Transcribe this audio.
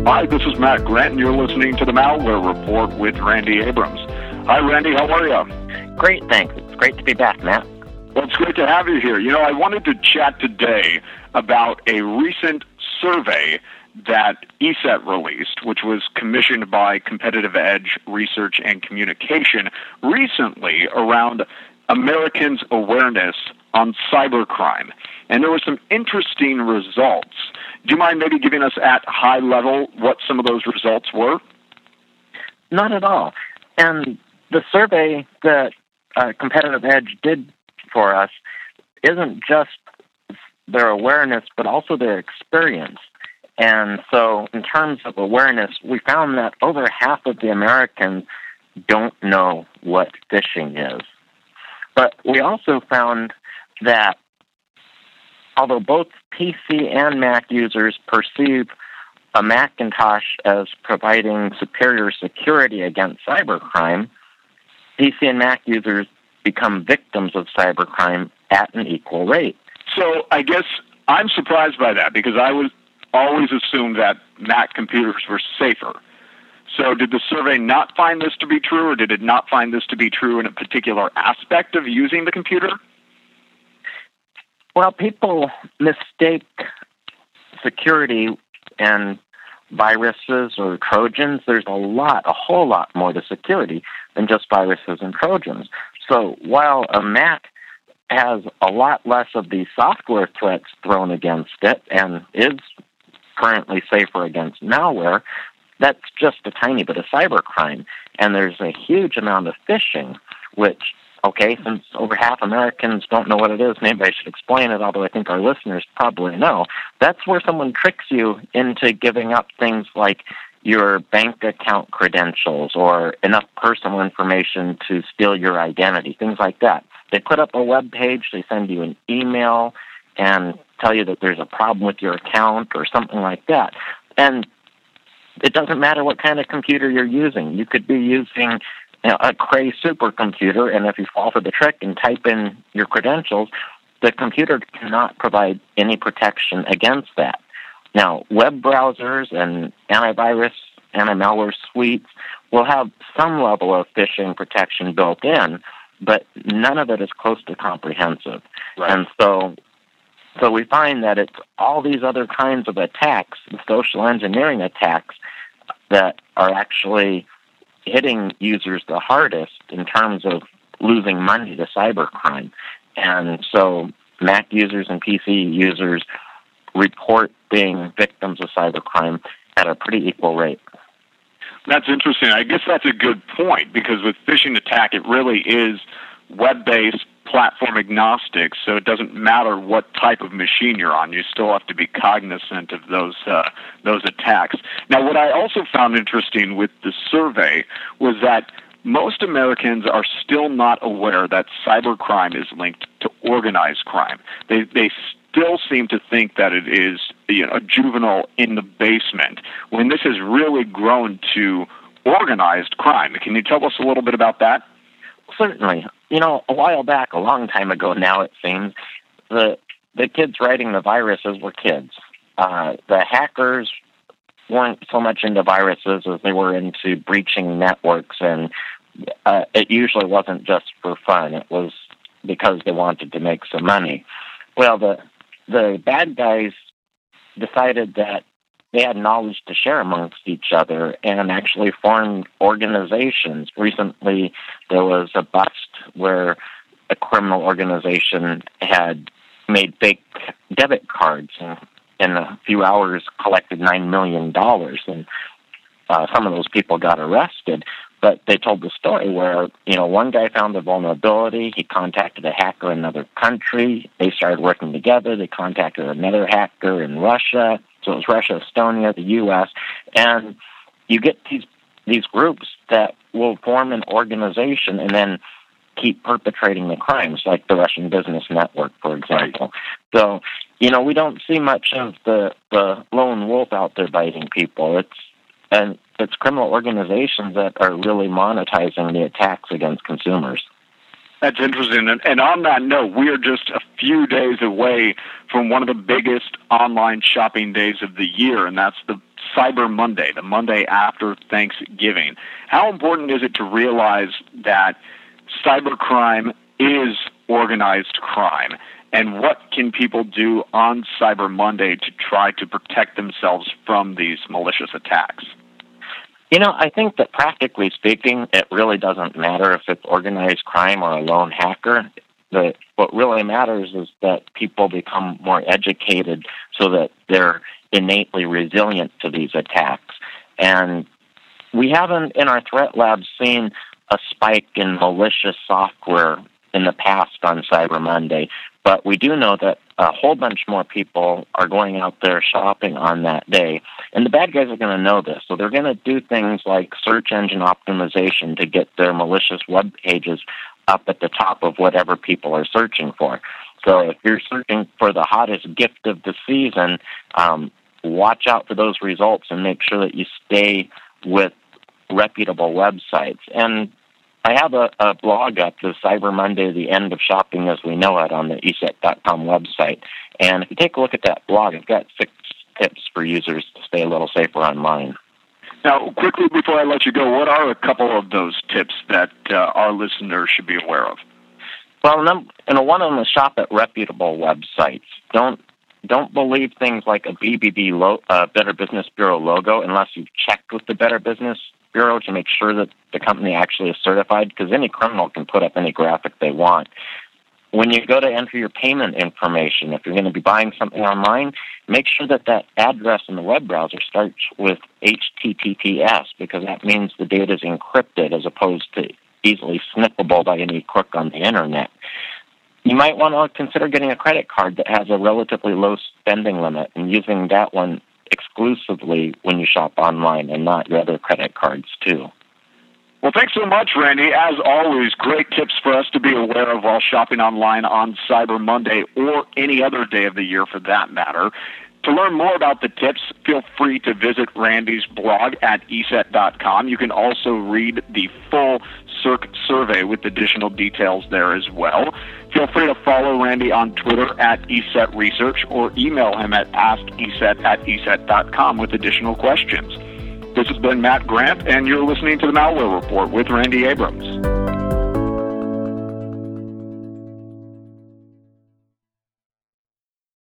Hi, this is Matt Grant, and you're listening to the Malware Report with Randy Abrams. Hi, Randy. How are you? Great, thanks. It's great to be back, Matt. Well, it's great to have you here. You know, I wanted to chat today about a recent survey that ESET released, which was commissioned by Competitive Edge Research and Communication recently around Americans' awareness on cybercrime. And there were some interesting results. Do you mind maybe giving us at high level what some of those results were? Not at all. And the survey that Competitive Edge did for us isn't just their awareness, but also their experience. And so in terms of awareness, we found that over half of the Americans don't know what phishing is. But we also found that although both PC and Mac users perceive a Macintosh as providing superior security against cybercrime, PC and Mac users become victims of cybercrime at an equal rate. So I guess I'm surprised by that because I was always assumed that Mac computers were safer. So did the survey not find this to be true, or did it not find this to be true in a particular aspect of using the computer? Well, people mistake security and viruses or Trojans. There's a whole lot more to security than just viruses and Trojans. So while a Mac has a lot less of these software threats thrown against it and is currently safer against malware, that's just a tiny bit of cybercrime. And there's a huge amount of phishing, which, okay, since over half Americans don't know what it is, maybe I should explain it, although I think our listeners probably know. That's where someone tricks you into giving up things like your bank account credentials or enough personal information to steal your identity, things like that. They put up a web page, they send you an email and tell you that there's a problem with your account or something like that. And it doesn't matter what kind of computer you're using. You could be using a Cray supercomputer, and if you fall for the trick and type in your credentials, the computer cannot provide any protection against that. Now, web browsers and antivirus, anti-malware suites will have some level of phishing protection built in, but none of it is close to comprehensive. Right. And so we find that it's all these other kinds of attacks, social engineering attacks, that are actually hitting users the hardest in terms of losing money to cybercrime. And so Mac users and PC users report being victims of cybercrime at a pretty equal rate. That's interesting. I guess that's a good point, because with phishing attack, it really is web-based, platform agnostic, so it doesn't matter what type of machine you're on. You still have to be cognizant of those attacks. Now, what I also found interesting with the survey was that most Americans are still not aware that cybercrime is linked to organized crime. They still seem to think that it is a juvenile in the basement, when this has really grown to organized crime. Can you tell us a little bit about that? Certainly. A while back, a long time ago now it seems, the kids writing the viruses were kids. The hackers weren't so much into viruses as they were into breaching networks, and it usually wasn't just for fun. It was because they wanted to make some money. Well, the bad guys decided that they had knowledge to share amongst each other and actually formed organizations. Recently, there was a bust where a criminal organization had made fake debit cards and in a few hours collected $9 million. And some of those people got arrested. But they told the story where, one guy found a vulnerability. He contacted a hacker in another country. They started working together. They contacted another hacker in Russia. So it was Russia, Estonia, the U.S. And you get these groups that will form an organization and then keep perpetrating the crimes, like the Russian Business Network, for example. So, we don't see much of the lone wolf out there biting people. It's criminal organizations that are really monetizing the attacks against consumers. That's interesting. And on that note, we are just a few days away from one of the biggest online shopping days of the year, and that's the Cyber Monday, the Monday after Thanksgiving. How important is it to realize that cybercrime is organized crime? And what can people do on Cyber Monday to try to protect themselves from these malicious attacks? I think that practically speaking, it really doesn't matter if it's organized crime or a lone hacker. What really matters is that people become more educated so that they're innately resilient to these attacks. And we haven't, in our threat labs, seen a spike in malicious software in the past on Cyber Monday, but we do know that a whole bunch more people are going out there shopping on that day. And the bad guys are going to know this, so they're going to do things like search engine optimization to get their malicious web pages up at the top of whatever people are searching for. So if you're searching for the hottest gift of the season, watch out for those results and make sure that you stay with reputable websites. And I have a blog up, the Cyber Monday, the End of Shopping as We Know It, on the ESET.com website. And if you take a look at that blog, I've got 6 tips for users to stay a little safer online. Now, quickly before I let you go, what are a couple of those tips that our listeners should be aware of? Well, one of them is shop at reputable websites. Don't believe things like a BBB, Better Business Bureau logo unless you've checked with the Better Business Bureau to make sure that the company actually is certified, because any criminal can put up any graphic they want. When you go to enter your payment information, if you're going to be buying something online, make sure that address in the web browser starts with HTTPS, because that means the data is encrypted as opposed to easily sniffable by any crook on the internet. You might want to consider getting a credit card that has a relatively low spending limit and using that one exclusively when you shop online and not your other credit cards too. Well, thanks so much, Randy. As always, great tips for us to be aware of while shopping online on Cyber Monday or any other day of the year for that matter. To learn more about the tips, feel free to visit Randy's blog at ESET.com. You can also read the full CERC survey with additional details there as well. Feel free to follow Randy on Twitter at ESET Research or email him at askeset@eset.com with additional questions. This has been Matt Grant, and you're listening to the Malware Report with Randy Abrams.